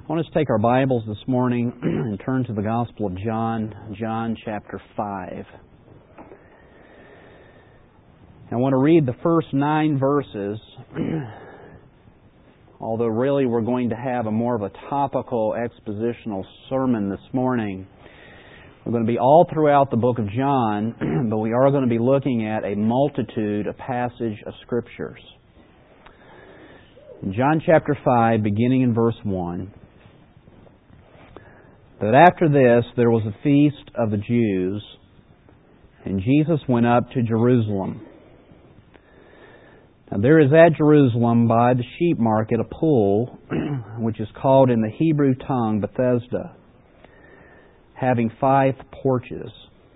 I want us to take our Bibles this morning and turn to the Gospel of John, John chapter 5. I want to read the first 9 verses, although really we're going to have more of a topical expositional sermon this morning. We're going to be all throughout the book of John, but we are going to be looking at a multitude of passage of Scriptures. In John chapter 5, beginning in verse 1, that after this there was a feast of the Jews, and Jesus went up to Jerusalem. Now there is at Jerusalem by the sheep market a pool, which is called in the Hebrew tongue Bethesda, having 5 porches.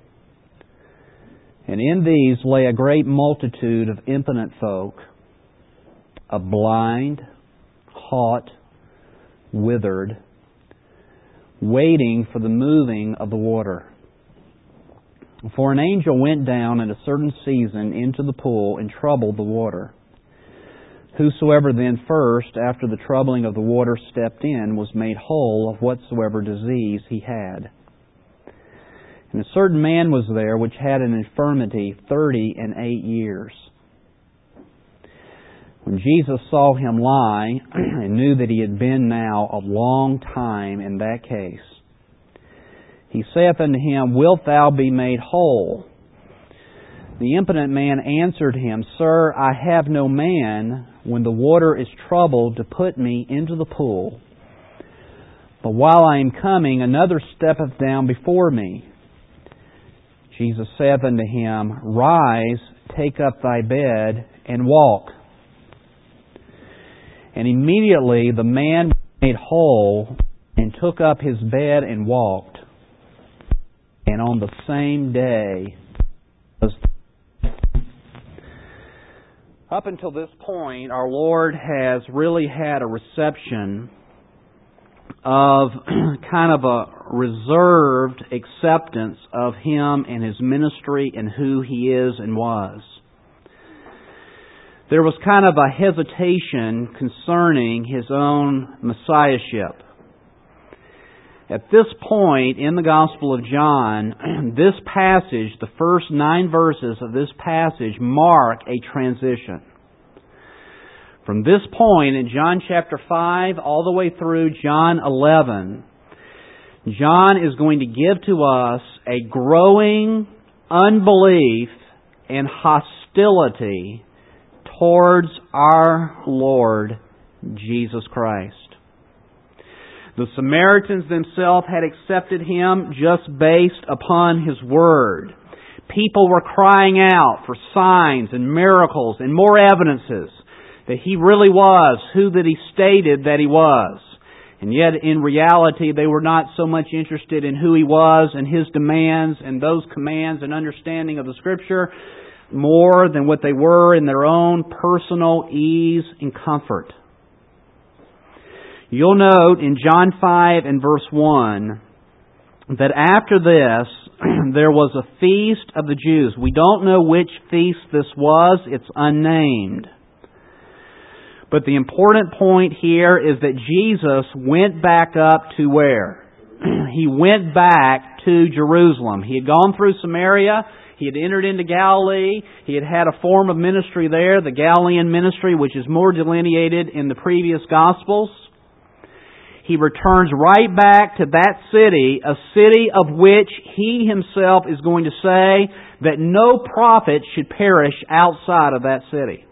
And in these lay a great multitude of impotent folk, of blind, halt, withered, waiting for the moving of the water. For an angel went down at a certain season into the pool and troubled the water. Whosoever then first, after the troubling of the water, stepped in, was made whole of whatsoever disease he had. And a certain man was there which had an infirmity 38 years. When Jesus saw him lie, and knew that he had been now a long time in that case, he saith unto him, Wilt thou be made whole? The impotent man answered him, Sir, I have no man, when the water is troubled, to put me into the pool. But while I am coming, another steppeth down before me. Jesus saith unto him, Rise, take up thy bed, and walk. And immediately the man was made whole, and took up his bed and walked. And on the same day was... Up until this point, our Lord has really had a reception of kind of a reserved acceptance of Him and His ministry and who He is and was. There was kind of a hesitation concerning His own Messiahship. At this point in the Gospel of John, this passage, the first 9 verses of this passage, mark a transition. From this point in John chapter 5 all the way through John 11, John is going to give to us a growing unbelief and hostility towards our Lord Jesus Christ. The Samaritans themselves had accepted Him just based upon His Word. People were crying out for signs and miracles and more evidences that He really was who that He stated that He was. And yet in reality they were not so much interested in who He was and His demands and those commands and understanding of the Scripture more than what they were in their own personal ease and comfort. You'll note in John 5 and verse 1 that after this there was a feast of the Jews. We don't know which feast this was. It's unnamed. But the important point here is that Jesus went back up to where? He went back to Jerusalem. He had gone through Samaria. He had entered into Galilee. He had had a form of ministry there, the Galilean ministry, which is more delineated in the previous Gospels. He returns right back to that city, a city of which He Himself is going to say that no prophet should perish outside of that city.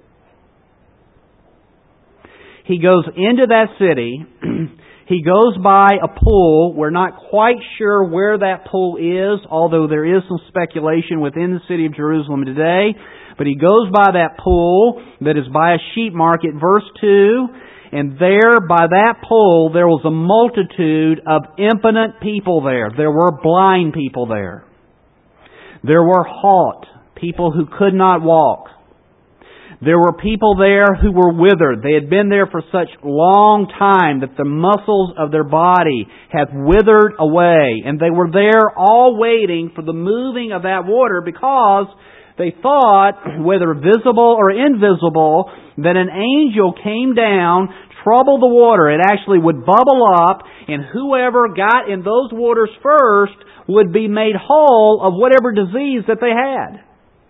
He goes into that city. He goes by a pool. We're not quite sure where that pool is, although there is some speculation within the city of Jerusalem today. But He goes by that pool that is by a sheep market, verse 2. And there, by that pool, there was a multitude of impotent people there. There were blind people there. There were halt, people who could not walk. There were people there who were withered. They had been there for such long time that the muscles of their body had withered away. And they were there all waiting for the moving of that water because they thought, whether visible or invisible, that an angel came down, trouble the water. It actually would bubble up, and whoever got in those waters first would be made whole of whatever disease that they had.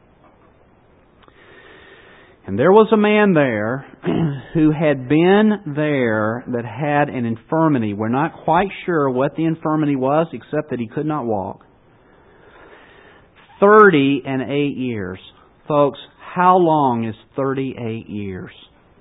And there was a man there who had been there that had an infirmity. We're not quite sure what the infirmity was, except that he could not walk. 38 years. Folks, how long is 38 years?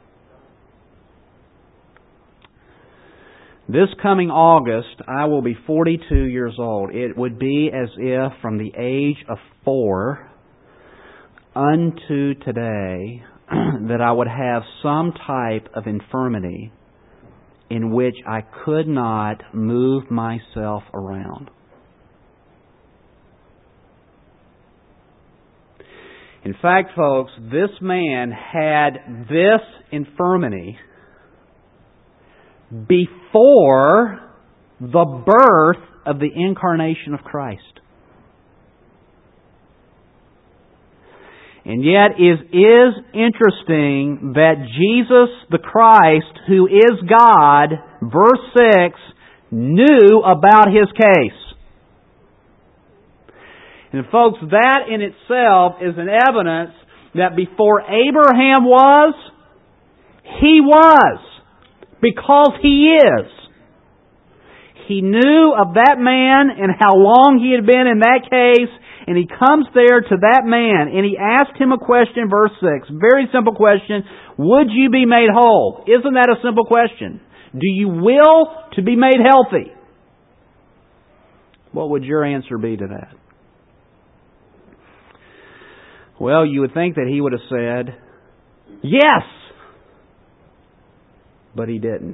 This coming August, I will be 42 years old. It would be as if from the age of 4 unto today that I would have some type of infirmity in which I could not move myself around. In fact, folks, this man had this infirmity before the birth of the incarnation of Christ. And yet it is interesting that Jesus the Christ, who is God, verse 6, knew about his case. And folks, that in itself is an evidence that before Abraham was, he was. Because he is. He knew of that man and how long he had been in that case. And he comes there to that man and he asked him a question, verse 6. Very simple question. Would you be made whole? Isn't that a simple question? Do you will to be made healthy? What would your answer be to that? Well, you would think that he would have said, yes! But he didn't.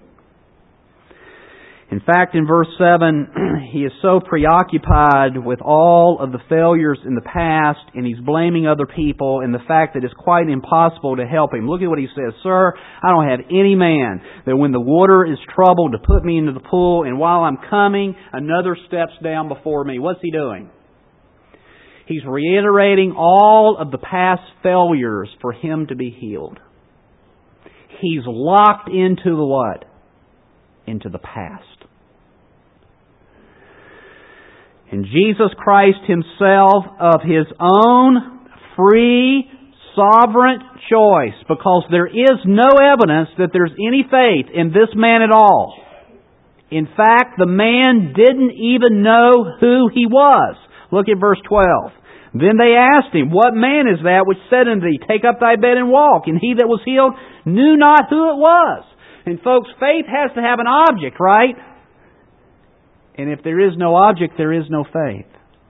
In fact, in verse 7, he is so preoccupied with all of the failures in the past, and he's blaming other people, and the fact that it's quite impossible to help him. Look at what he says. Sir, I don't have any man that when the water is troubled to put me into the pool, and while I'm coming, another steps down before me. What's he doing? He's reiterating all of the past failures for him to be healed. He's locked into the what? Into the past. And Jesus Christ Himself, of His own free, sovereign choice, because there is no evidence that there's any faith in this man at all. In fact, the man didn't even know who he was. Look at verse 12. Then they asked him, what man is that which said unto thee, take up thy bed and walk? And he that was healed knew not who it was. And folks, faith has to have an object, right? And if there is no object, there is no faith.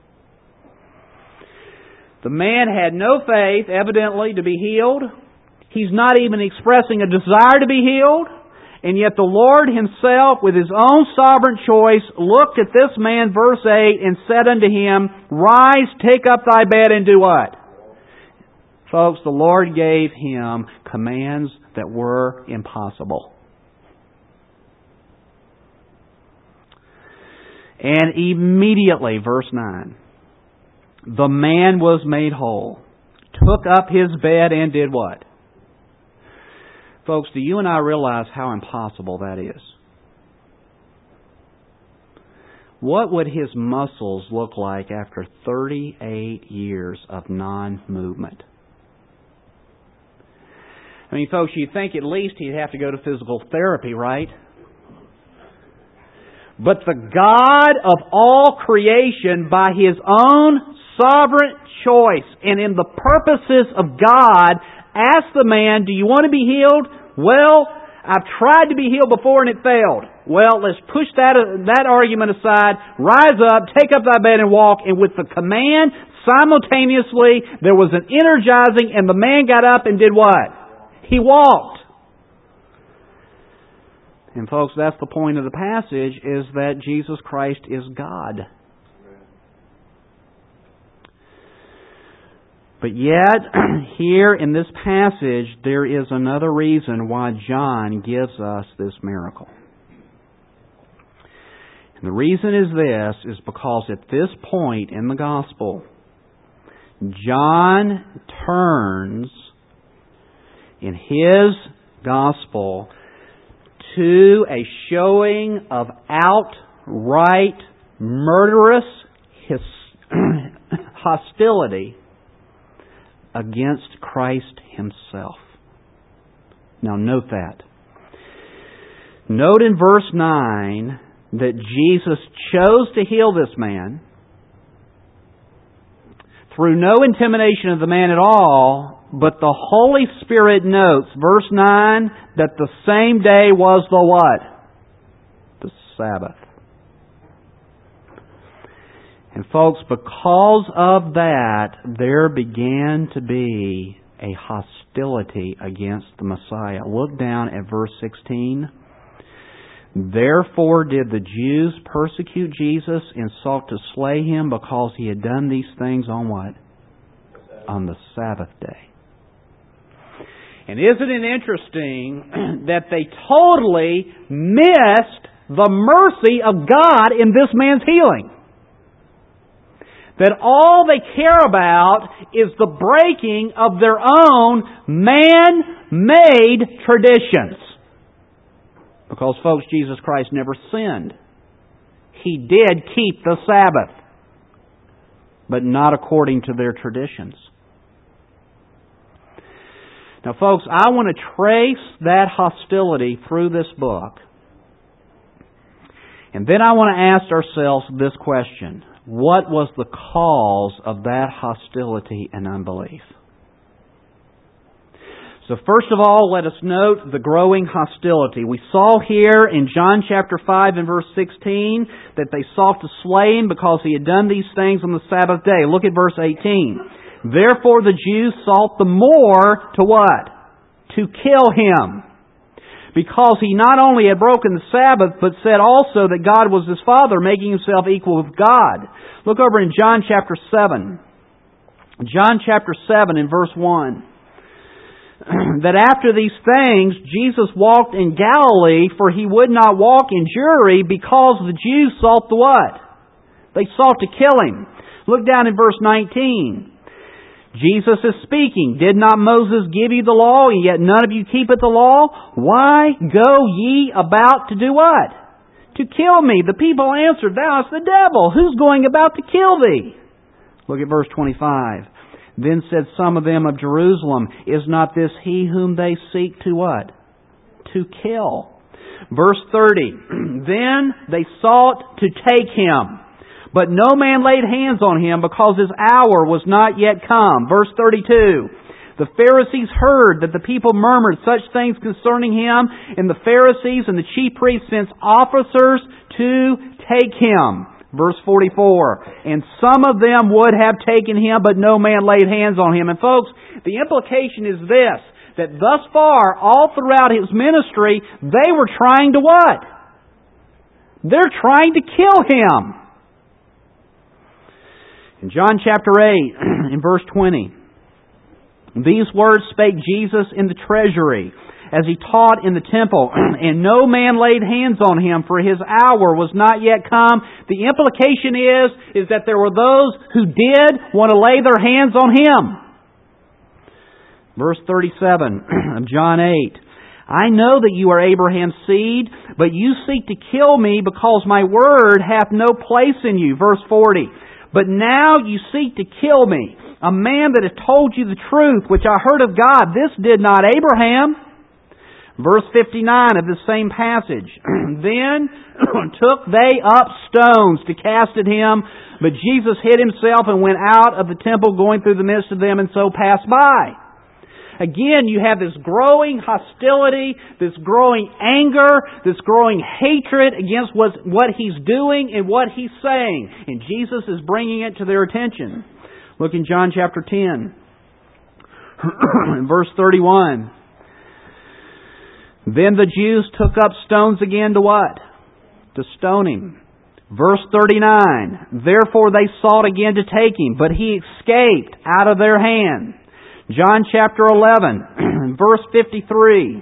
The man had no faith, evidently, to be healed. He's not even expressing a desire to be healed. And yet the Lord Himself, with His own sovereign choice, looked at this man, verse 8, and said unto him, rise, take up thy bed, and do what? Folks, the Lord gave him commands that were impossible. And immediately, verse 9, the man was made whole, took up his bed, and did what? Folks, do you and I realize how impossible that is? What would his muscles look like after 38 years of non-movement? I mean, folks, you'd think at least he'd have to go to physical therapy, right? But the God of all creation, by His own sovereign choice and in the purposes of God, asked the man, do you want to be healed? Well, I've tried to be healed before and it failed. Well, let's push that argument aside. Rise up, take up thy bed and walk. And with the command, simultaneously, there was an energizing and the man got up and did what? He walked. And folks, that's the point of the passage, is that Jesus Christ is God. But yet, here in this passage, there is another reason why John gives us this miracle. And the reason is because at this point in the Gospel, John turns in his Gospel to a showing of outright murderous hostility against Christ Himself. Now note that. Note in verse 9 that Jesus chose to heal this man through no intimidation of the man at all, but the Holy Spirit notes, verse 9, that the same day was the what? The Sabbath. And folks, because of that, there began to be a hostility against the Messiah. Look down at verse 16. Therefore did the Jews persecute Jesus and sought to slay Him because He had done these things on what? On the Sabbath day. And isn't it interesting that they totally missed the mercy of God in this man's healing? That all they care about is the breaking of their own man-made traditions. Because, folks, Jesus Christ never sinned. He did keep the Sabbath, but not according to their traditions. Now, folks, I want to trace that hostility through this book. And then I want to ask ourselves this question. What was the cause of that hostility and unbelief? So first of all, let us note the growing hostility. We saw here in John chapter 5 and verse 16 that they sought to slay Him because He had done these things on the Sabbath day. Look at verse 18. Therefore the Jews sought the more to what? To kill Him. Because He not only had broken the Sabbath, but said also that God was His Father, making Himself equal with God. Look over in John chapter 7. John chapter 7 and verse 1. That after these things, Jesus walked in Galilee, for He would not walk in Jewry, because the Jews sought the what? They sought to kill Him. Look down in verse 19. Jesus is speaking. Did not Moses give you the law, and yet none of you keepeth the law? Why go ye about to do what? To kill me. The people answered, Thou art the devil. Who's going about to kill thee? Look at verse 25. Then said some of them of Jerusalem, Is not this He whom they seek to what? To kill. Verse 30. Then they sought to take Him, but no man laid hands on Him, because His hour was not yet come. Verse 32. The Pharisees heard that the people murmured such things concerning Him, and the Pharisees and the chief priests sent officers to take Him. Verse 44, and some of them would have taken Him, but no man laid hands on Him. And folks, the implication is this, that thus far, all throughout His ministry, they were trying to what? They're trying to kill Him. In John chapter 8, in verse 20, these words spake Jesus in the treasury, as He taught in the temple, and no man laid hands on Him, for His hour was not yet come. The implication is that there were those who did want to lay their hands on Him. Verse 37 of John 8. I know that you are Abraham's seed, but you seek to kill me because my word hath no place in you. Verse 40. But now you seek to kill me, a man that hath told you the truth, which I heard of God. This did not Abraham. Verse 59 of the same passage. Then took they up stones to cast at Him, but Jesus hid Himself and went out of the temple, going through the midst of them, and so passed by. Again, you have this growing hostility, this growing anger, this growing hatred against what He's doing and what He's saying. And Jesus is bringing it to their attention. Look in John chapter 10, verse 31. Then the Jews took up stones again to what? To stone Him. Verse 39. Therefore they sought again to take Him, but He escaped out of their hand. John chapter 11, verse 53.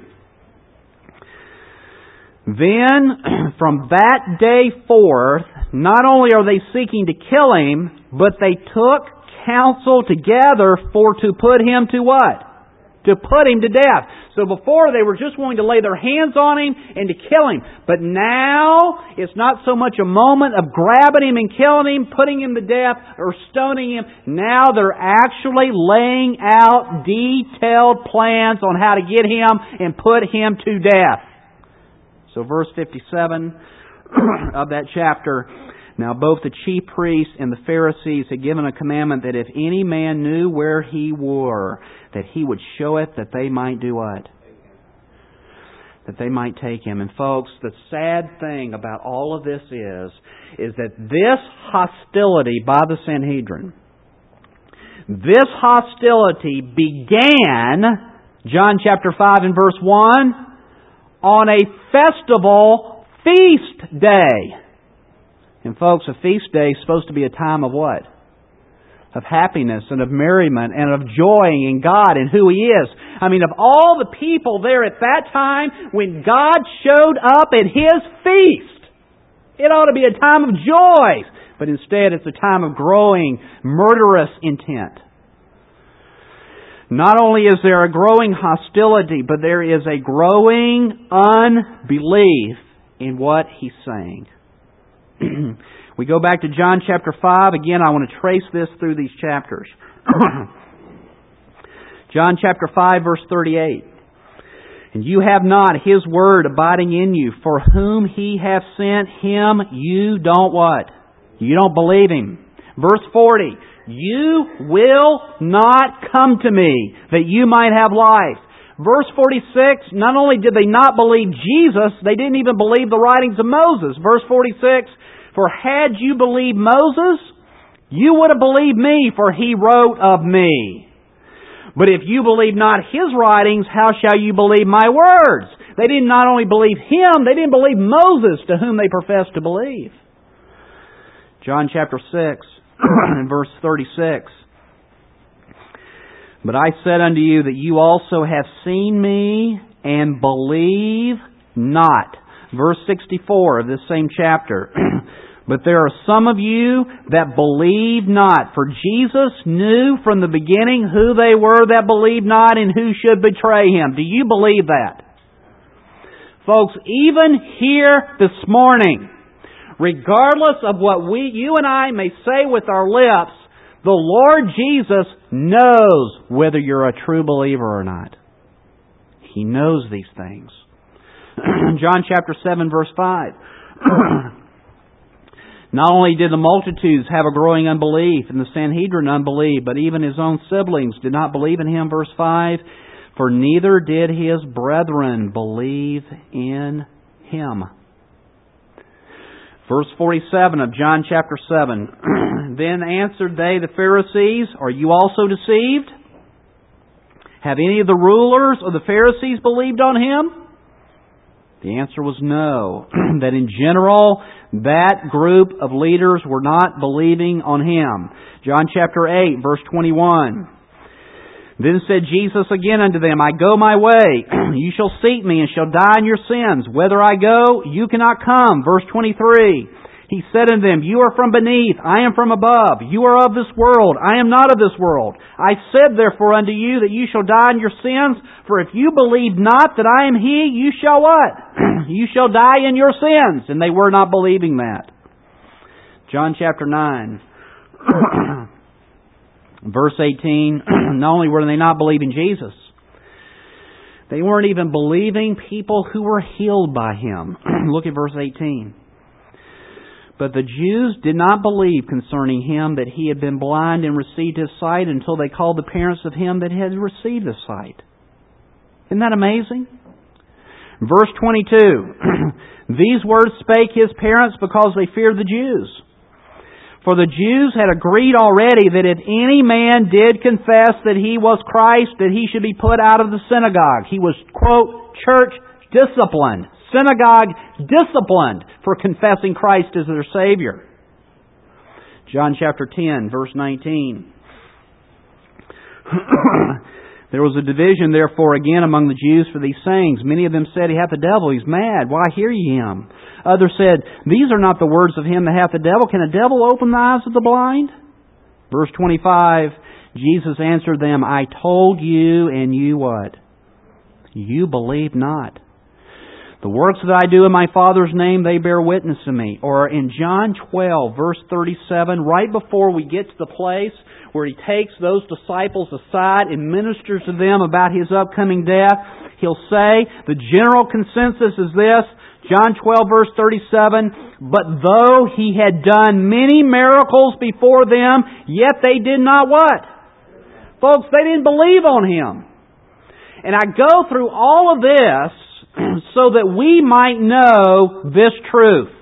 Then from that day forth, not only are they seeking to kill Him, but they took counsel together for to put Him to what? to put Him to death. So before they were just wanting to lay their hands on Him and to kill Him. But now it's not so much a moment of grabbing Him and killing Him, putting Him to death, or stoning Him. Now they're actually laying out detailed plans on how to get Him and put Him to death. So verse 57 of that chapter, now both the chief priests and the Pharisees had given a commandment that if any man knew where he were, that he would show it, that they might do what? That they might take him. And folks, the sad thing about all of this is that this hostility by the Sanhedrin, this hostility began, John chapter 5 and verse 1, on a festival feast day. And folks, a feast day is supposed to be a time of what? Of happiness and of merriment and of joy in God and who He is. I mean, of all the people there at that time, when God showed up at His feast, it ought to be a time of joy. But instead, it's a time of growing murderous intent. Not only is there a growing hostility, but there is a growing unbelief in what He's saying. We go back to John chapter 5. Again, I want to trace this through these chapters. John chapter 5, verse 38. And you have not His word abiding in you, for whom He hath sent Him, you don't what? You don't believe Him. Verse 40. You will not come to me, that you might have life. Verse 46, not only did they not believe Jesus, they didn't even believe the writings of Moses. Verse 46, for had you believed Moses, you would have believed me, for he wrote of me. But if you believe not his writings, how shall you believe my words? They didn't not only believe him, they didn't believe Moses, to whom they professed to believe. John chapter 6 and verse 36. But I said unto you that you also have seen me and believe not. Verse 64 of this same chapter. But there are some of you that believe not. For Jesus knew from the beginning who they were that believed not and who should betray Him. Do you believe that? Folks, even here this morning, regardless of what you and I may say with our lips, the Lord Jesus knows whether you're a true believer or not. He knows these things. John chapter 7 verse 5. Not only did the multitudes have a growing unbelief and the Sanhedrin unbelief, but even His own siblings did not believe in Him. Verse 5. For neither did His brethren believe in Him. Verse 47 of John chapter 7. Then answered they, the Pharisees, are you also deceived? Have any of the rulers or the Pharisees believed on Him? The answer was no. That in general, that group of leaders were not believing on Him. John chapter 8, verse 21. Then said Jesus again unto them, I go my way. You shall seek me and shall die in your sins. Whither I go, you cannot come. Verse 23. He said unto them, you are from beneath, I am from above. You are of this world, I am not of this world. I said therefore unto you that you shall die in your sins. For if you believe not that I am He, you shall what? You shall die in your sins. And they were not believing that. John chapter 9. Verse 18, not only were they not believing Jesus, they weren't even believing people who were healed by Him. Look at verse 18. But the Jews did not believe concerning Him that He had been blind and received His sight until they called the parents of him that had received His sight. Isn't that amazing? Verse 22. These words spake His parents because they feared the Jews. For the Jews had agreed already that if any man did confess that he was Christ, that he should be put out of the synagogue. He was, quote, church disciplined, synagogue disciplined for confessing Christ as their Savior. John chapter 10, verse 19. There was a division, therefore, again among the Jews for these sayings. Many of them said, He hath the devil, he's mad. Why hear ye him? Others said, These are not the words of him that hath the devil. Can a devil open the eyes of the blind? Verse 25, Jesus answered them, I told you, and you what? You believe not. The works that I do in my Father's name, they bear witness to me. Or in John 12, verse 37, right before we get to the place where He takes those disciples aside and ministers to them about His upcoming death, He'll say, the general consensus is this, John 12, verse 37, but though He had done many miracles before them, yet they did not what? Folks, they didn't believe on Him. And I go through all of this so that we might know this truth.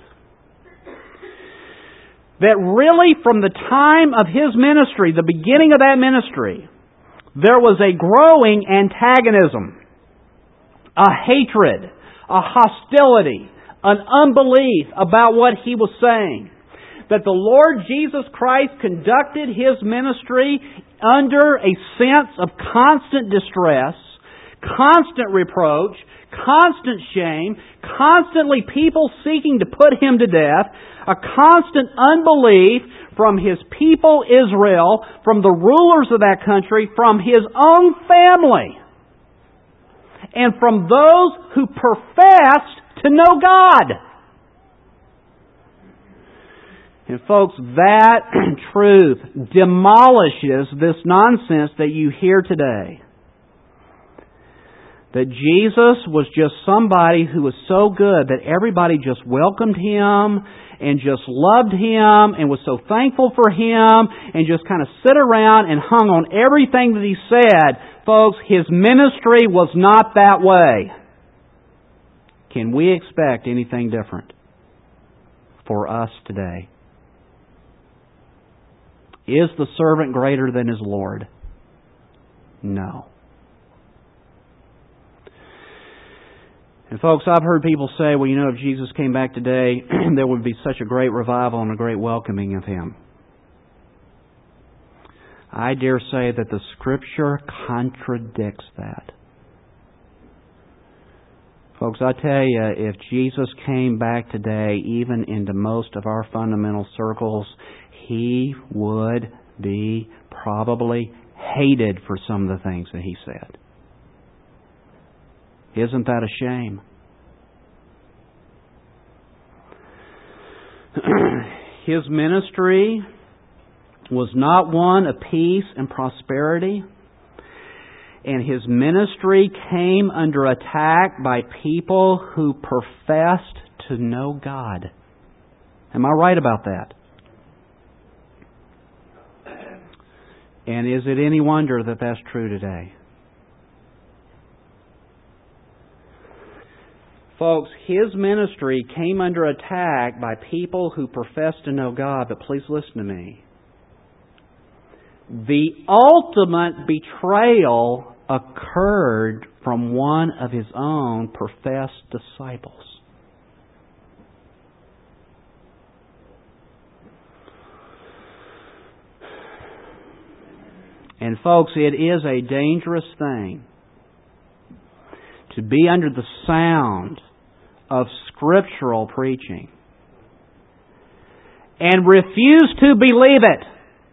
That really from the time of His ministry, the beginning of that ministry, there was a growing antagonism, a hatred, a hostility, an unbelief about what He was saying. That the Lord Jesus Christ conducted His ministry under a sense of constant distress, constant reproach, constant shame, constantly people seeking to put Him to death, a constant unbelief from His people Israel, from the rulers of that country, from His own family, and from those who professed to know God. And folks, that truth demolishes this nonsense that you hear today. That Jesus was just somebody who was so good that everybody just welcomed Him and just loved Him and was so thankful for Him and just kind of sit around and hung on everything that He said. Folks, His ministry was not that way. Can we expect anything different for us today? Is the servant greater than his Lord? No. And folks, I've heard people say, well, if Jesus came back today, there would be such a great revival and a great welcoming of Him. I dare say that the Scripture contradicts that. Folks, I tell you, if Jesus came back today, even into most of our fundamental circles, He would be probably hated for some of the things that He said. Isn't that a shame? His ministry was not one of peace and prosperity. And His ministry came under attack by people who professed to know God. Am I right about that? And is it any wonder that that's true today? Folks, His ministry came under attack by people who profess to know God, but please listen to me. The ultimate betrayal occurred from one of His own professed disciples. And folks, it is a dangerous thing to be under the sound of scriptural preaching and refuse to believe it.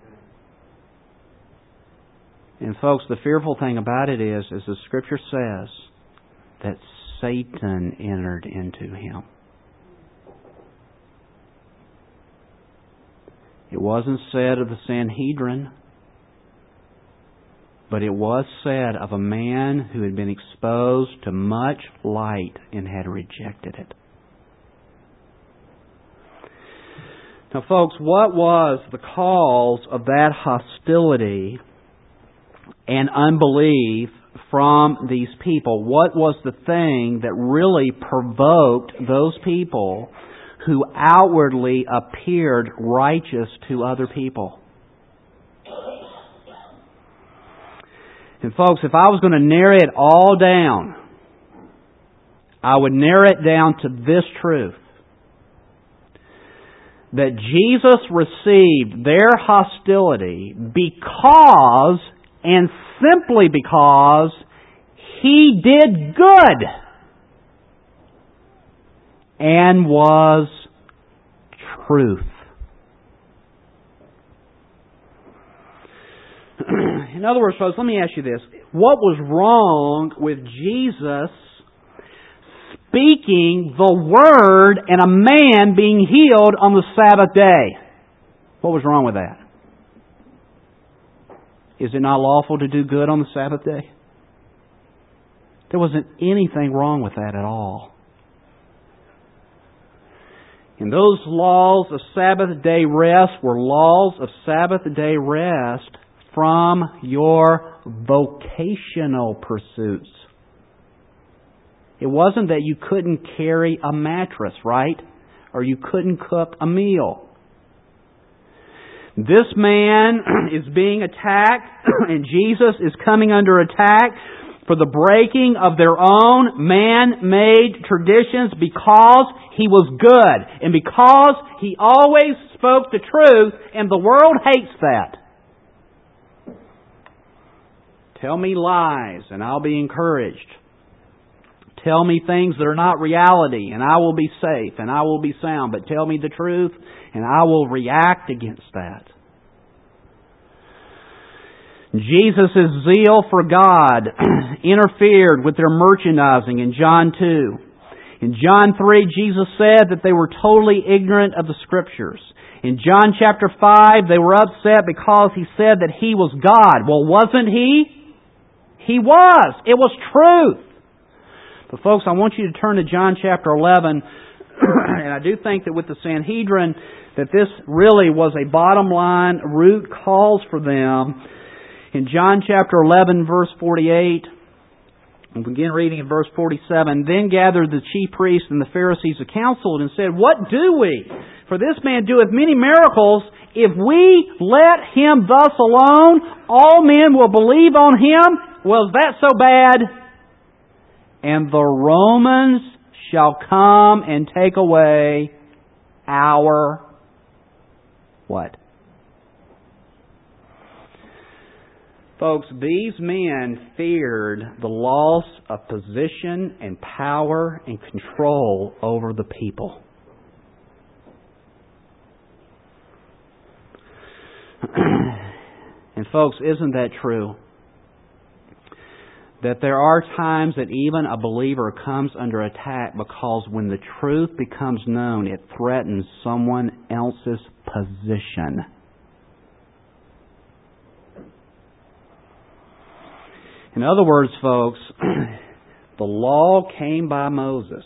And folks, the fearful thing about it is, as the Scripture says, that Satan entered into him. It wasn't said of the Sanhedrin, but it was said of a man who had been exposed to much light and had rejected it. Now, folks, what was the cause of that hostility and unbelief from these people? What was the thing that really provoked those people who outwardly appeared righteous to other people? And folks, if I was going to narrow it all down, I would narrow it down to this truth. That Jesus received their hostility because, and simply because, He did good and was truth. In other words, folks, let me ask you this. What was wrong with Jesus speaking the Word and a man being healed on the Sabbath day? What was wrong with that? Is it not lawful to do good on the Sabbath day? There wasn't anything wrong with that at all. And those laws of Sabbath day rest were laws of Sabbath day rest from your vocational pursuits. It wasn't that you couldn't carry a mattress, right? Or you couldn't cook a meal. This man is being attacked, and Jesus is coming under attack for the breaking of their own man-made traditions because He was good and because He always spoke the truth, and the world hates that. Tell me lies and I'll be encouraged. Tell me things that are not reality and I will be safe and I will be sound. But tell me the truth and I will react against that. Jesus' zeal for God interfered with their merchandising in John 2. In John 3, Jesus said that they were totally ignorant of the Scriptures. In John chapter 5, they were upset because He said that He was God. Well, wasn't He? He was. It was truth. But folks, I want you to turn to John chapter 11, and I do think that with the Sanhedrin, that this really was a bottom line root cause for them. In John chapter 11, verse 48, we'll begin reading in verse 47. Then gathered the chief priests and the Pharisees a council and said, What do we? For this man doeth many miracles. If we let him thus alone, all men will believe on him. Well, is that so bad? And the Romans shall come and take away our what? Folks, these men feared the loss of position and power and control over the people. And folks, isn't that true? That there are times that even a believer comes under attack because when the truth becomes known, it threatens someone else's position. In other words, folks, the law came by Moses.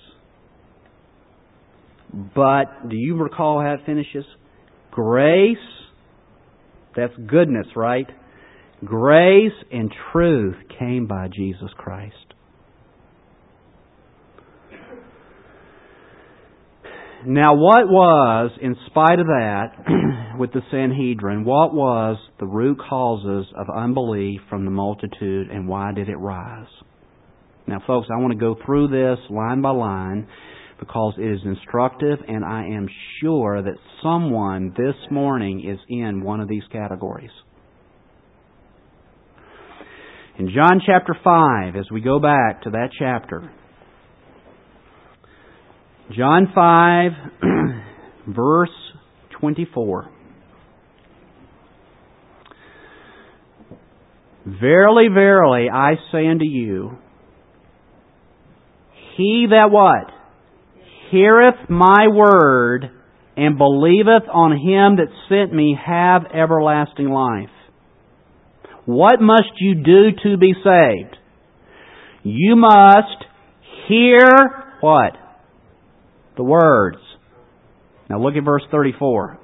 But, do you recall how it finishes? Grace, that's goodness, right? Grace and truth came by Jesus Christ. Now, what was, in spite of that, with the Sanhedrin, what was the root causes of unbelief from the multitude, and why did it rise? Now, folks, I want to go through this line by line because it is instructive, and I am sure that someone this morning is in one of these categories. In John chapter 5, as we go back to that chapter, John 5, verse 24. Verily, verily, I say unto you, he that what? Heareth my word and believeth on him that sent me have everlasting life. What must you do to be saved? You must hear what? The words. Now look at verse 34.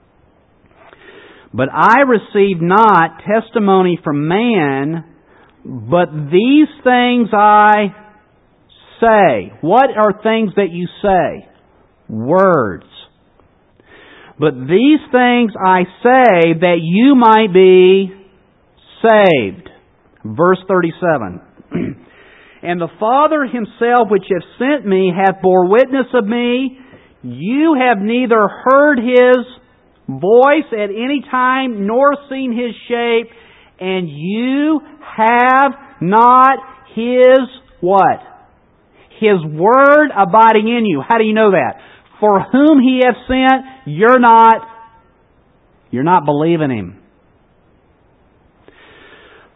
But I received not testimony from man, but these things I say. What are things that you say? Words. But these things I say that you might be saved. Verse 37. And the Father Himself which hath sent me hath bore witness of me. You have neither heard His voice at any time, nor seen His shape, and you have not His what? His word abiding in you. How do you know that? For whom He hath sent, you're not believing Him.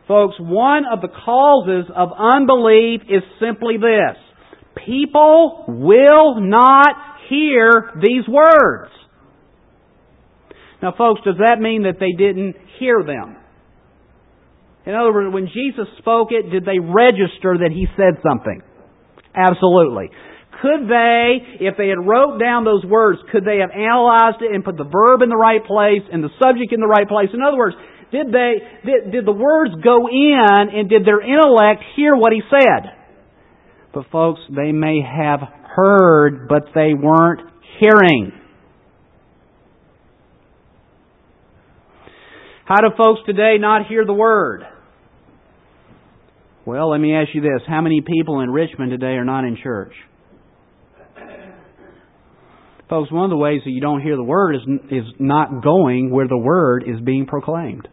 Folks, one of the causes of unbelief is simply this. People will not hear these words. Now, folks, does that mean that they didn't hear them? In other words, when Jesus spoke it, did they register that He said something? Absolutely. Could they, if they had wrote down those words, could they have analyzed it and put the verb in the right place and the subject in the right place? In other words, did the words go in and did their intellect hear what He said? But folks, they may have heard, but they weren't hearing. How do folks today not hear the Word? Well, let me ask you this. How many people in Richmond today are not in church? Folks, one of the ways that you don't hear the Word is not going where the Word is being proclaimed.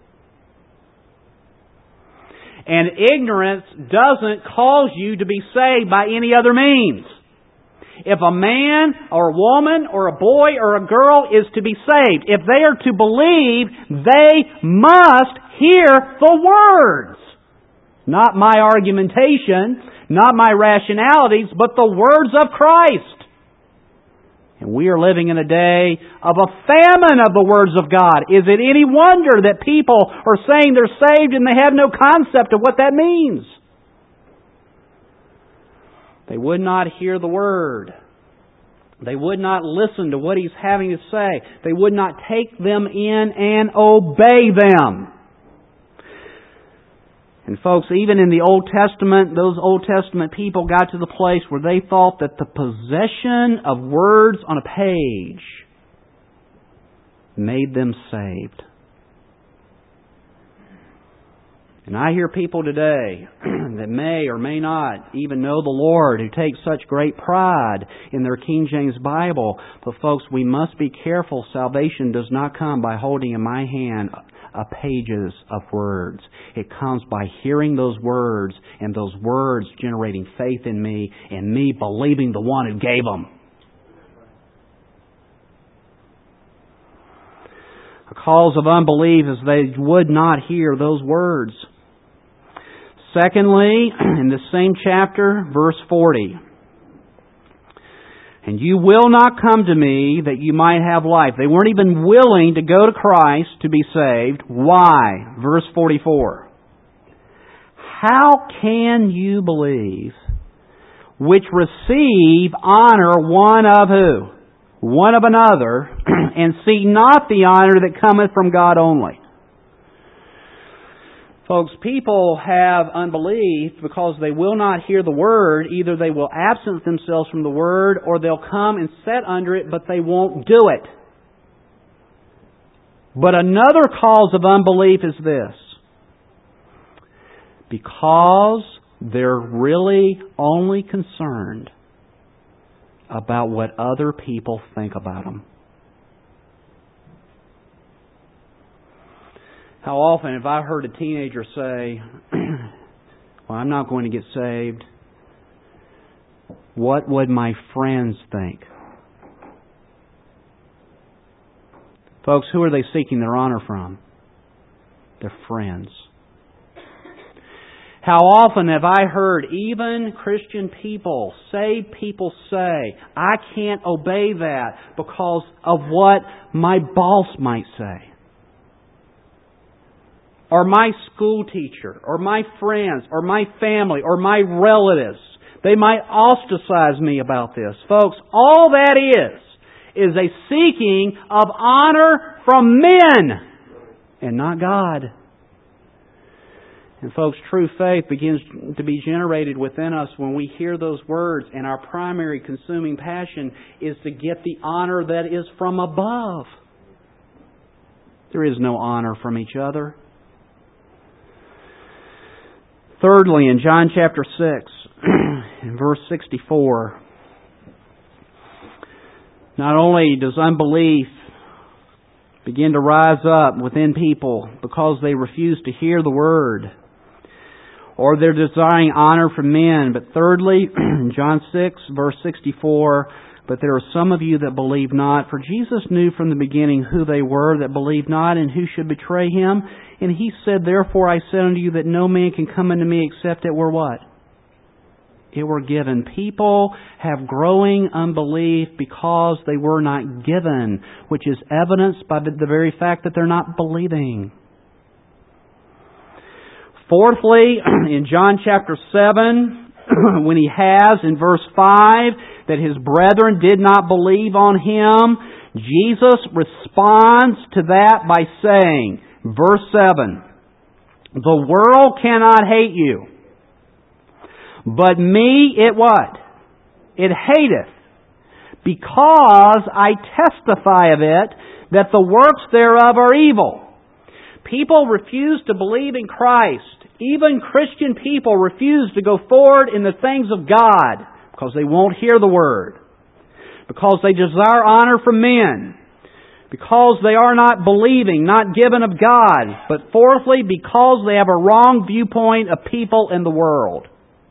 And ignorance doesn't cause you to be saved by any other means. If a man or a woman or a boy or a girl is to be saved, if they are to believe, they must hear the words. Not my argumentation, not my rationalities, but the words of Christ. And we are living in a day of a famine of the words of God. Is it any wonder that people are saying they're saved and they have no concept of what that means? They would not hear the Word. They would not listen to what He's having to say. They would not take them in and obey them. And folks, even in the Old Testament, those Old Testament people got to the place where they thought that the possession of words on a page made them saved. And I hear people today that may or may not even know the Lord, who take such great pride in their King James Bible. But folks, we must be careful. Salvation does not come by holding in my hand pages of words. It comes by hearing those words and those words generating faith in me and me believing the one who gave them. A cause of unbelief is they would not hear those words. Secondly, in the same chapter, verse 40, and you will not come to me that you might have life. They weren't even willing to go to Christ to be saved. Why? Verse 44. How can you believe which receive honor one of who? One of another, and seek not the honor that cometh from God only. Folks, people have unbelief because they will not hear the Word. Either they will absent themselves from the Word, or they'll come and sit under it, but they won't do it. But another cause of unbelief is this. Because they're really only concerned about what other people think about them. How often have I heard a teenager say, well, I'm not going to get saved. What would my friends think? Folks, who are they seeking their honor from? Their friends. How often have I heard even Christian people, saved people say, I can't obey that because of what my boss might say. Or my school teacher, or my friends, or my family, or my relatives. They might ostracize me about this. Folks, all that is a seeking of honor from men and not God. And folks, true faith begins to be generated within us when we hear those words, and our primary consuming passion is to get the honor that is from above. There is no honor from each other. Thirdly, in John chapter 6, in verse 64, not only does unbelief begin to rise up within people because they refuse to hear the Word, or they're desiring honor from men, but thirdly, in John 6, verse 64, but there are some of you that believe not. For Jesus knew from the beginning who they were that believed not and who should betray Him. And He said, Therefore I said unto you that no man can come unto me except it were what? It were given. People have growing unbelief because they were not given, which is evidenced by the very fact that they're not believing. Fourthly, in John chapter 7, when He has in verse 5 that His brethren did not believe on Him, Jesus responds to that by saying, verse 7, The world cannot hate you, but me, it what? It hateth, because I testify of it, that the works thereof are evil. People refuse to believe in Christ. Even Christian people refuse to go forward in the things of God, because they won't hear the Word, because they desire honor from men, because they are not believing, not given of God, but fourthly, because they have a wrong viewpoint of people in the world.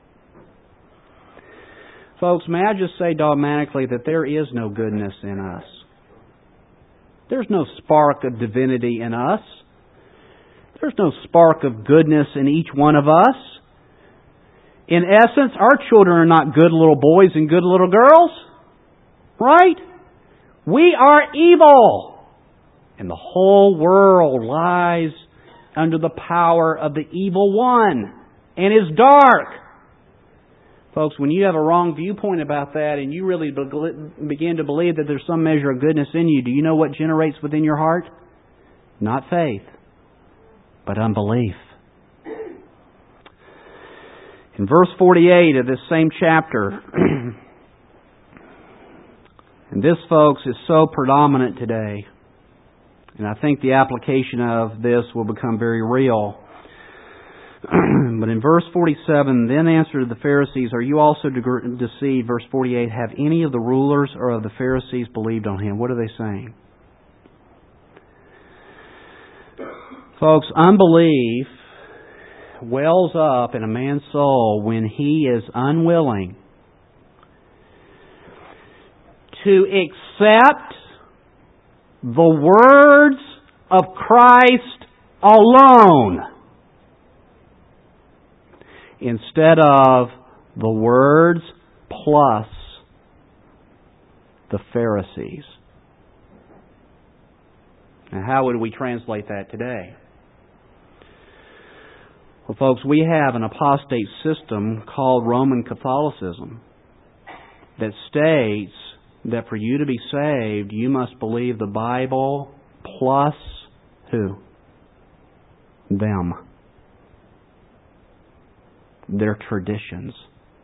Folks, may I just say dogmatically that there is no goodness in us. There's no spark of divinity in us. There's no spark of goodness in each one of us. In essence, our children are not good little boys and good little girls. Right? We are evil. And the whole world lies under the power of the evil one and is dark. Folks, when you have a wrong viewpoint about that and you really begin to believe that there's some measure of goodness in you, do you know what generates within your heart? Not faith, but unbelief. In verse 48 of this same chapter, and this, folks, is so predominant today, and I think the application of this will become very real. But in verse 47, then answered the Pharisees, Are you also deceived? Verse 48, Have any of the rulers or of the Pharisees believed on Him? What are they saying? Folks, unbelief wells up in a man's soul when he is unwilling to accept the words of Christ alone instead of the words plus the Pharisees. Now, how would we translate that today? Well, folks, we have an apostate system called Roman Catholicism that states that for you to be saved, you must believe the Bible plus who? Them. Their traditions.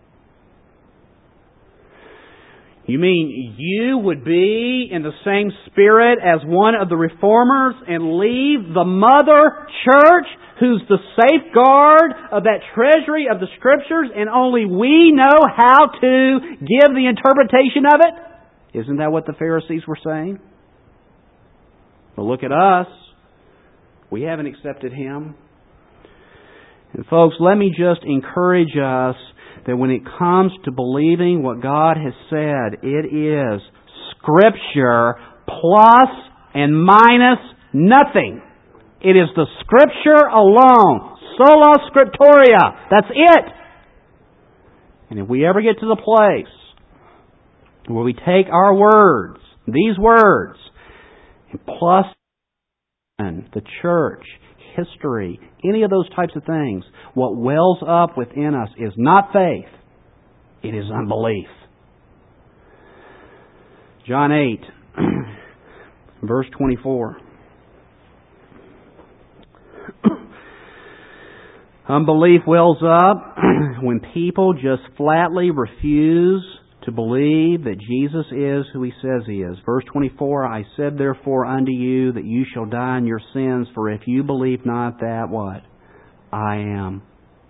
You mean you would be in the same spirit as one of the reformers and leave the mother church, who's the safeguard of that treasury of the Scriptures, and only we know how to give the interpretation of it? Isn't that what the Pharisees were saying? But look at us. We haven't accepted Him. And folks, let me just encourage us that when it comes to believing what God has said, it is Scripture plus and minus nothing. It is the Scripture alone. Sola Scriptura. That's it. And if we ever get to the place where we take our words, these words, and plus the church, history, any of those types of things, what wells up within us is not faith, it is unbelief. John 8, verse 24. Unbelief wells up when people just flatly refuse to believe that Jesus is who He says He is. Verse 24, I said therefore unto you that you shall die in your sins, for if you believe not that, what? I am.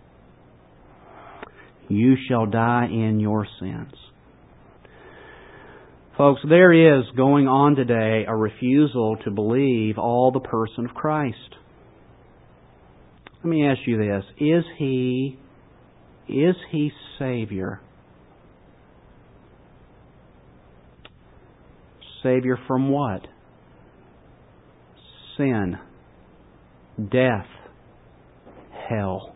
You shall die in your sins. Folks, there is going on today a refusal to believe all the person of Christ. Let me ask you this. Is He Savior? Savior from what? Sin, death, hell.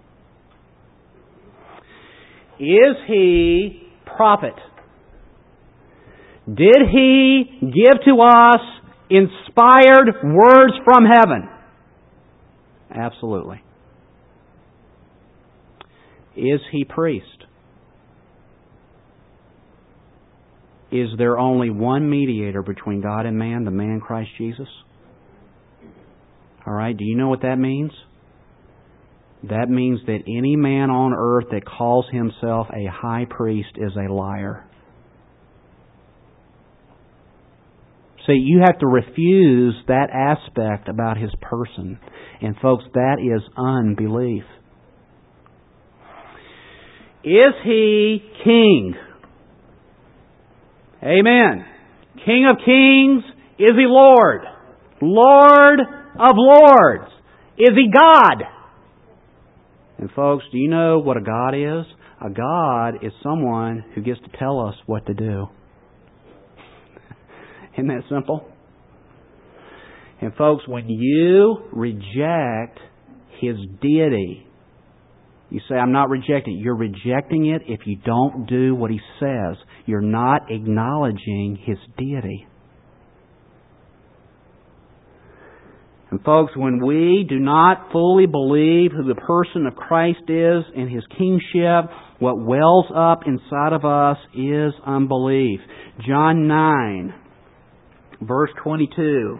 Is He prophet? Did He give to us inspired words from heaven? Absolutely. Is He priest? Is there only one mediator between God and man, the man Christ Jesus? All right, do you know what that means? That means that any man on earth that calls himself a high priest is a liar. See, you have to refuse that aspect about His person. And folks, that is unbelief. Is He king? Amen. King of kings? Is He Lord? Lord of lords? Is He God? And folks, do you know what a God is? A God is someone who gets to tell us what to do. Isn't that simple? And folks, when you reject His deity, you say, I'm not rejecting it. You're rejecting it if you don't do what He says. You're not acknowledging His deity. And folks, when we do not fully believe who the person of Christ is and His kingship, what wells up inside of us is unbelief. John 9, verse 22.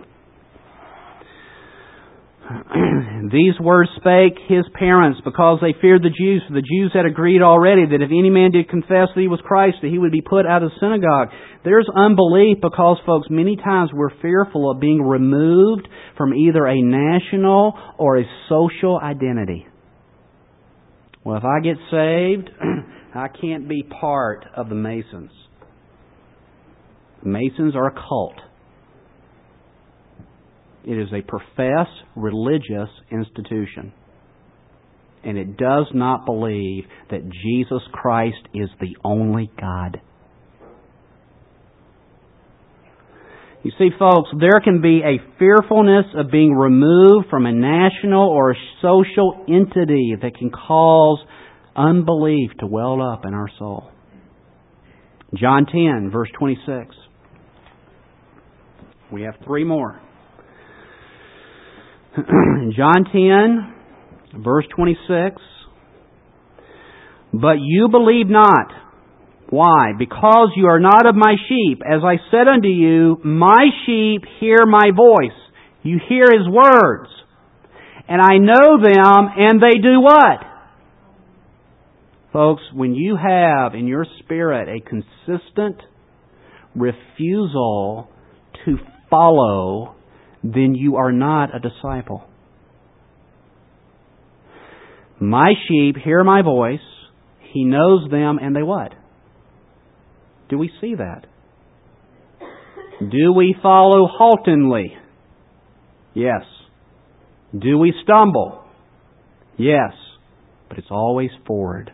These words spake His parents because they feared the Jews. For the Jews had agreed already that if any man did confess that He was Christ, that he would be put out of the synagogue. There's unbelief because, folks, many times we're fearful of being removed from either a national or a social identity. Well, if I get saved, I can't be part of the Masons. The Masons are a cult. It is a professed religious institution. And it does not believe that Jesus Christ is the only God. You see, folks, there can be a fearfulness of being removed from a national or a social entity that can cause unbelief to well up in our soul. John 10, verse 26. We have three more. John 10, verse 26. But you believe not. Why? Because you are not of my sheep. As I said unto you, my sheep hear my voice. You hear His words. And I know them, and they do what? Folks, when you have in your spirit a consistent refusal to follow, then you are not a disciple. My sheep hear my voice. He knows them, and they what? Do we see that? Do we follow haltingly? Yes. Do we stumble? Yes. But it's always forward.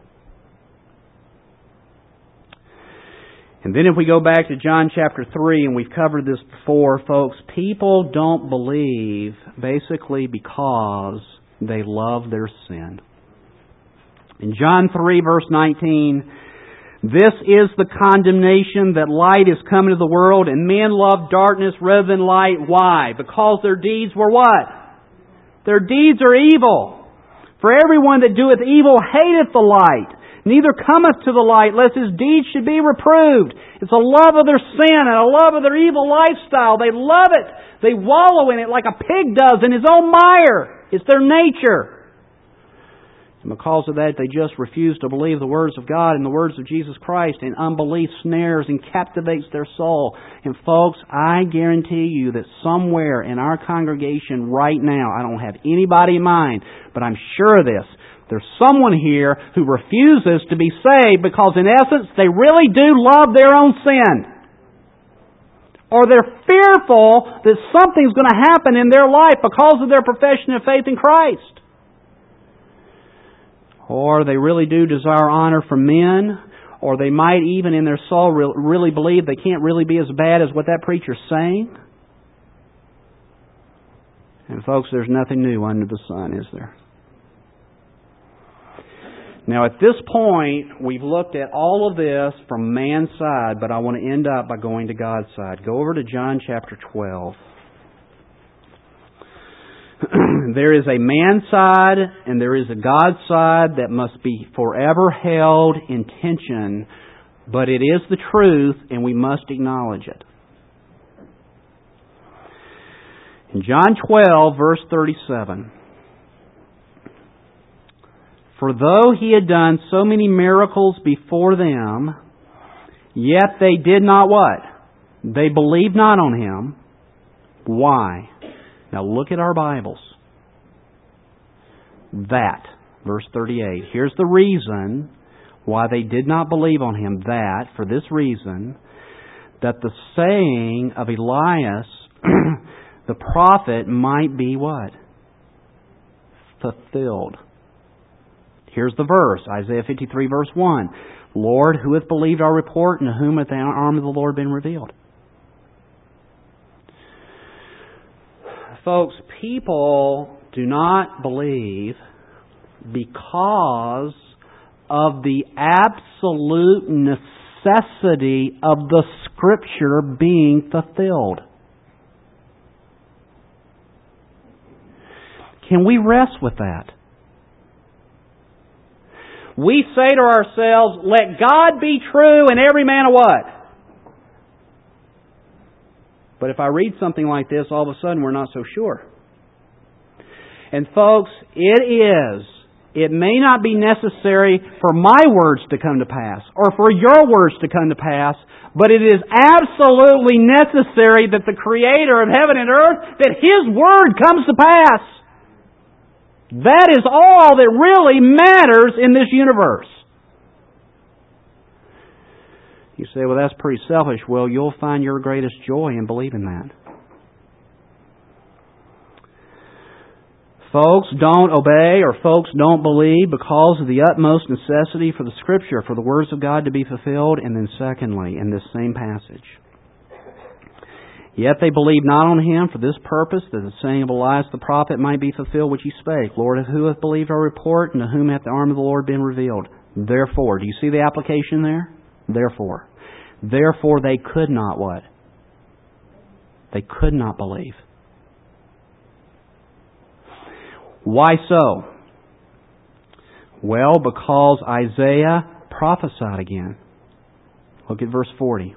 And then if we go back to John chapter 3, and we've covered this before, folks, people don't believe basically because they love their sin. In John 3, verse 19, this is the condemnation that light is come into the world, and men love darkness rather than light. Why? Because their deeds were what? Their deeds are evil. For everyone that doeth evil hateth the light, neither cometh to the light, lest his deeds should be reproved. It's a love of their sin and a love of their evil lifestyle. They love it. They wallow in it like a pig does in his own mire. It's their nature. And because of that, they just refuse to believe the words of God and the words of Jesus Christ, and unbelief snares and captivates their soul. And folks, I guarantee you that somewhere in our congregation right now, I don't have anybody in mind, but I'm sure of this, there's someone here who refuses to be saved because in essence they really do love their own sin. Or they're fearful that something's going to happen in their life because of their profession of faith in Christ. Or they really do desire honor from men. Or they might even in their soul really believe they can't really be as bad as what that preacher's saying. And folks, there's nothing new under the sun, is there? Now at this point, we've looked at all of this from man's side, but I want to end up by going to God's side. Go over to John chapter 12. There is a man's side and there is a God's side that must be forever held in tension, but it is the truth and we must acknowledge it. In John 12, verse 37, for though He had done so many miracles before them, yet they did not what? They believed not on Him. Why? Now look at our Bibles. That, verse 38. Here's the reason why they did not believe on Him. That, for this reason, that the saying of Elias, the prophet, might be what? Fulfilled. Here's the verse, Isaiah 53, verse 1. Lord, who hath believed our report, and to whom hath the arm of the Lord been revealed? Folks, people do not believe because of the absolute necessity of the Scripture being fulfilled. Can we rest with that? We say to ourselves, let God be true and every man a what? But if I read something like this, all of a sudden we're not so sure. And folks, it may not be necessary for my words to come to pass or for your words to come to pass, but it is absolutely necessary that the Creator of heaven and earth, that His Word comes to pass. That is all that really matters in this universe. You say, well, that's pretty selfish. Well, you'll find your greatest joy in believing that. Folks don't obey or folks don't believe because of the utmost necessity for the Scripture, for the words of God to be fulfilled. And then secondly, in this same passage, yet they believed not on Him for this purpose, that the saying of Elias the prophet might be fulfilled, which he spake. Lord, who hath believed our report, and to whom hath the arm of the Lord been revealed? Therefore, do you see the application there? Therefore they could not what? They could not believe. Why so? Well, because Isaiah prophesied again. Look at verse 40.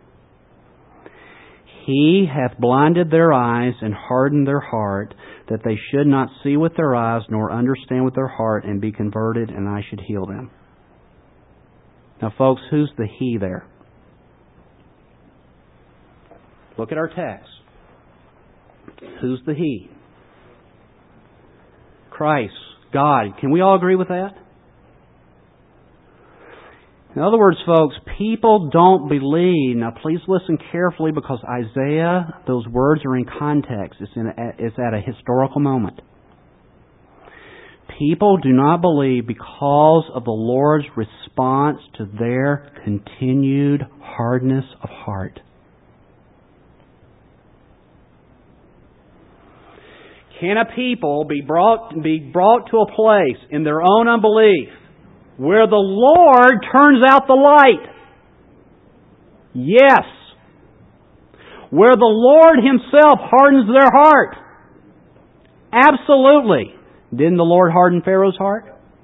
He hath blinded their eyes and hardened their heart, that they should not see with their eyes, nor understand with their heart, and be converted, and I should heal them. Now, folks, who's the He there? Look at our text. Who's the He? Christ, God. Can we all agree with that? In other words, folks, people don't believe. Now, please listen carefully because Isaiah, those words are in context. It's at a historical moment. People do not believe because of the Lord's response to their continued hardness of heart. Can a people be brought to a place in their own unbelief where the Lord turns out the light? Yes. Where the Lord Himself hardens their heart? Absolutely. Didn't the Lord harden Pharaoh's heart?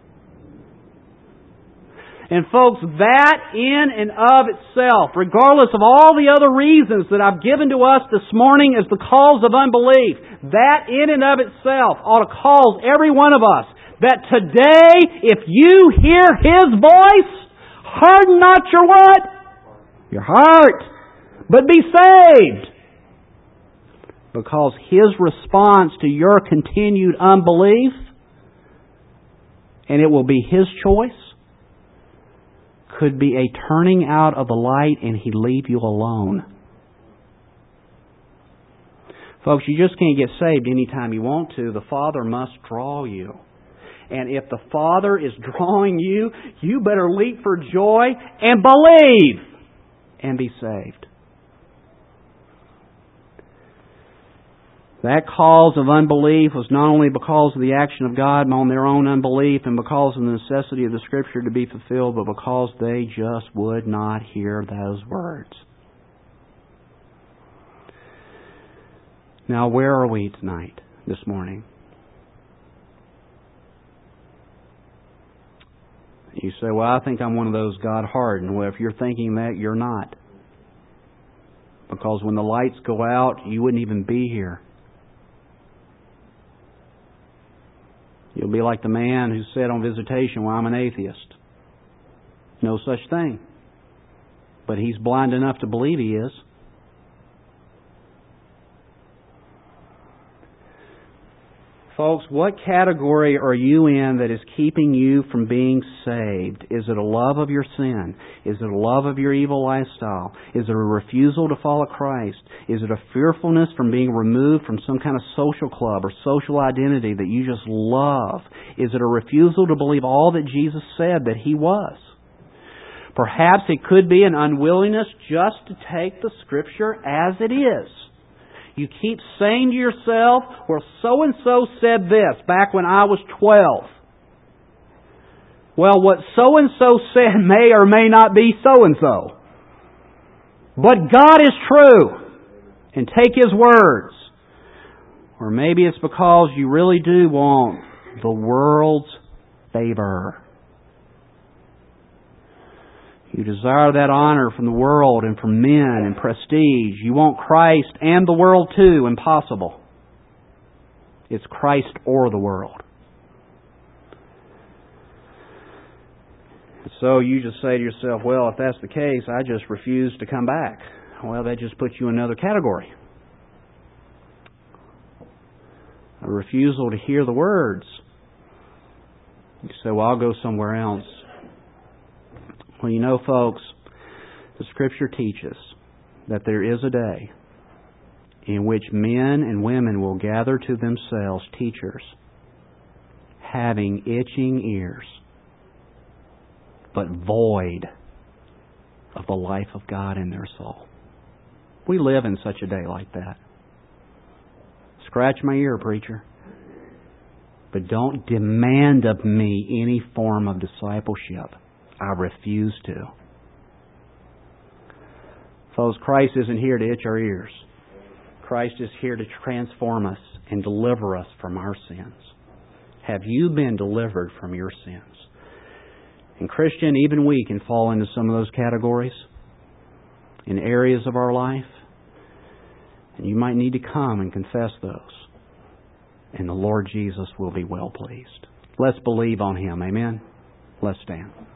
And folks, that in and of itself, regardless of all the other reasons that I've given to us this morning as the cause of unbelief, that in and of itself ought to cause every one of us that today, if you hear His voice, harden not your what? Your heart. But be saved. Because His response to your continued unbelief, and it will be His choice, could be a turning out of the light and He leave you alone. Folks, you just can't get saved anytime you want to. The Father must draw you. And if the Father is drawing you, you better leap for joy and believe and be saved. That cause of unbelief was not only because of the action of God on their own unbelief and because of the necessity of the Scripture to be fulfilled, but because they just would not hear those words. Now, where are we tonight, this morning? You say, well, I think I'm one of those God-hardened. Well, if you're thinking that, you're not. Because when the lights go out, you wouldn't even be here. You'll be like the man who said on visitation, well, I'm an atheist. No such thing. But he's blind enough to believe he is. Folks, what category are you in that is keeping you from being saved? Is it a love of your sin? Is it a love of your evil lifestyle? Is it a refusal to follow Christ? Is it a fearfulness from being removed from some kind of social club or social identity that you just love? Is it a refusal to believe all that Jesus said that He was? Perhaps it could be an unwillingness just to take the Scripture as it is. You keep saying to yourself, well, so-and-so said this back when I was 12. Well, what so-and-so said may or may not be so-and-so. But God is true. And take His words. Or maybe it's because you really do want the world's favor. You desire that honor from the world and from men and prestige. You want Christ and the world too. Impossible. It's Christ or the world. So you just say to yourself, well, if that's the case, I just refuse to come back. Well, that just puts you in another category. A refusal to hear the words. You say, well, I'll go somewhere else. Well, you know, folks, the Scripture teaches that there is a day in which men and women will gather to themselves teachers having itching ears, but void of the life of God in their soul. We live in such a day like that. Scratch my ear, preacher. But don't demand of me any form of discipleship. I refuse to. Folks, Christ isn't here to itch our ears. Christ is here to transform us and deliver us from our sins. Have you been delivered from your sins? And Christian, even we can fall into some of those categories in areas of our life. And you might need to come and confess those. And the Lord Jesus will be well pleased. Let's believe on Him. Amen? Let's stand.